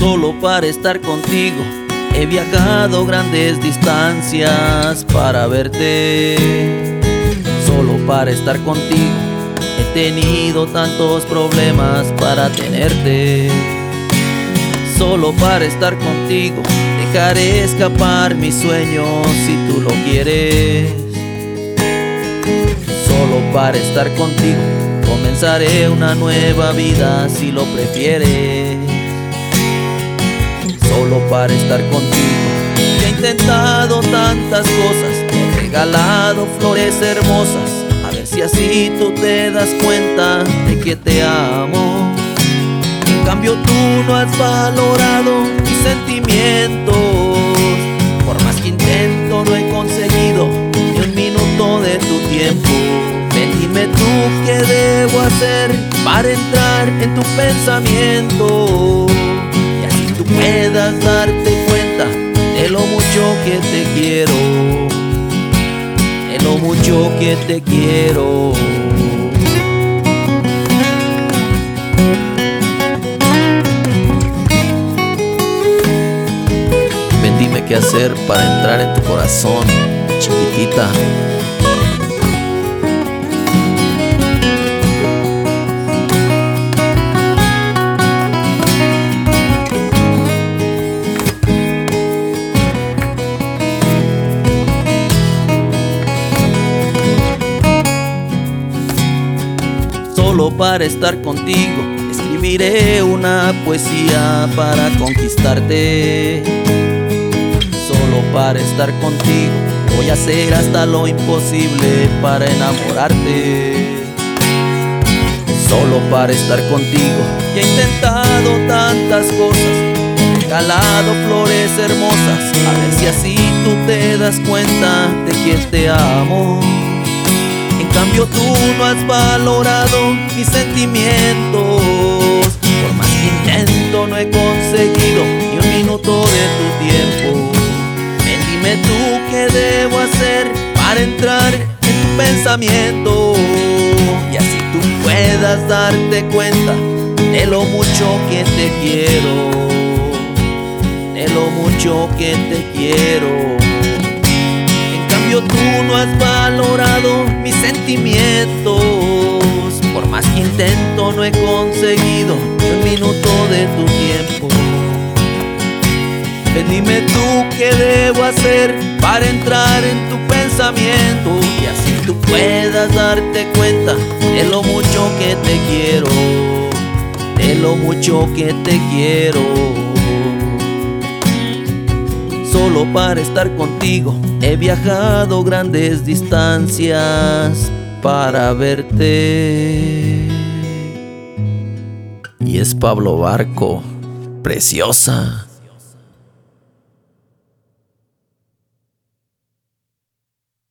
Solo para estar contigo he viajado grandes distancias para verte. Solo para estar contigo he tenido tantos problemas para tenerte. Solo para estar contigo dejaré escapar mis sueños si tú lo quieres. Solo para estar contigo comenzaré una nueva vida si lo prefieres. Solo para estar contigo he intentado tantas cosas, he regalado flores hermosas, a ver si así tú te das cuenta de que te amo. En cambio tú no has valorado mis sentimientos, por más que intento no he conseguido ni un minuto de tu tiempo. Ven, dime tú qué debo hacer para entrar en tu pensamiento, tú puedas darte cuenta de lo mucho que te quiero, de lo mucho que te quiero. Ven, dime qué hacer para entrar en tu corazón, chiquitita. Solo para estar contigo escribiré una poesía para conquistarte. Solo para estar contigo voy a hacer hasta lo imposible para enamorarte. Solo para estar contigo he intentado tantas cosas, he regalado flores hermosas, a ver si así tú te das cuenta de que te amo. En cambio tú no has valorado mis sentimientos, por más que intento no he conseguido ni un minuto de tu tiempo. Ven, dime tú qué debo hacer para entrar en tu pensamiento, y así tú puedas darte cuenta de lo mucho que te quiero, de lo mucho que te quiero. Tú no has valorado mis sentimientos, por más que intento no he conseguido ni un minuto de tu tiempo. Ven, dime tú qué debo hacer para entrar en tu pensamiento, y así tú puedas darte cuenta de lo mucho que te quiero, de lo mucho que te quiero. Solo para estar contigo he viajado grandes distancias para verte. Y es Pablo Barco, preciosa.